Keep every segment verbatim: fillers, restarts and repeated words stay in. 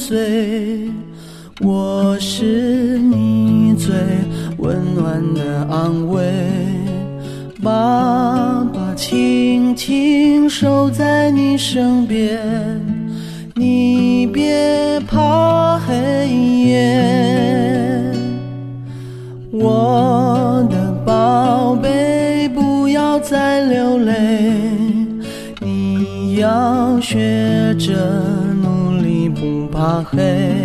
睡，我是你最温暖的安慰。爸爸轻轻守在你身边，你别怕黑夜。我的宝贝，不要再流泪，你要学着努力不怕黑，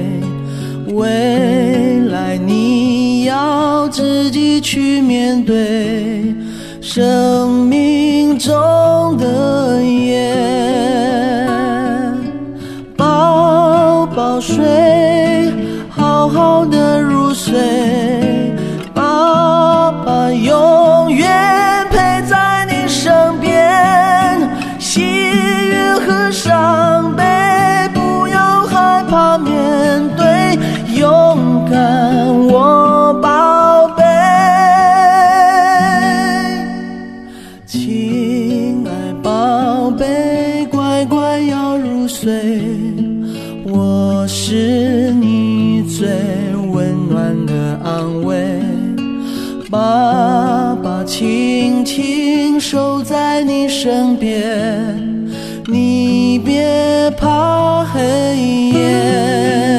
未来你要自己去面对生命中的夜。宝宝睡，好好的入睡，爸爸永远陪在你身边。喜悦和伤悲不要害怕面对，勇敢我宝贝。亲爱宝贝，乖乖要入睡，我是你最温暖的安慰。爸爸轻轻守在你身边，你别怕黑夜。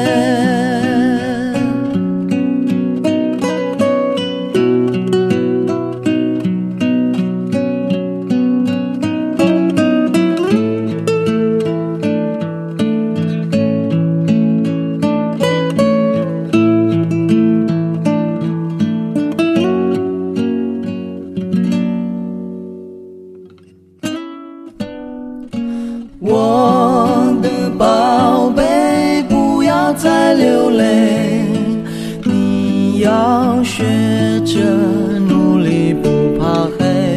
我的宝贝，不要再流泪，你要学着努力不怕黑，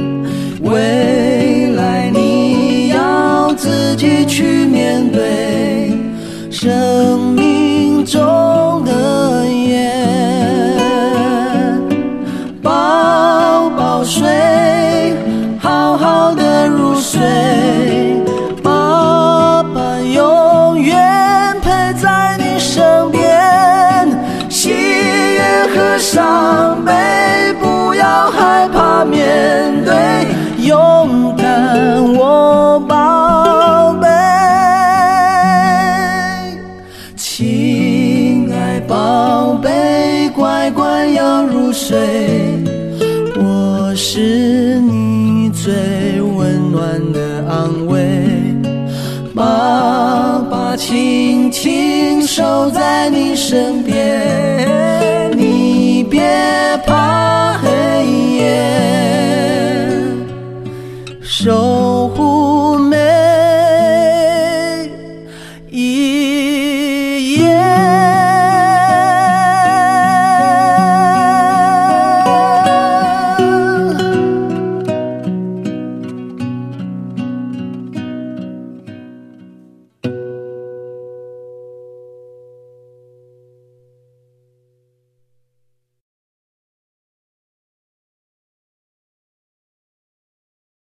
未来你要自己去面对生命中的夜。宝宝睡，好好的入睡，永远陪在你身边。喜悦和伤悲不要害怕面对，勇敢我宝贝。亲爱宝贝，乖乖要入睡，我是你最温暖的安慰。爸爸轻轻守在你身边，你别怕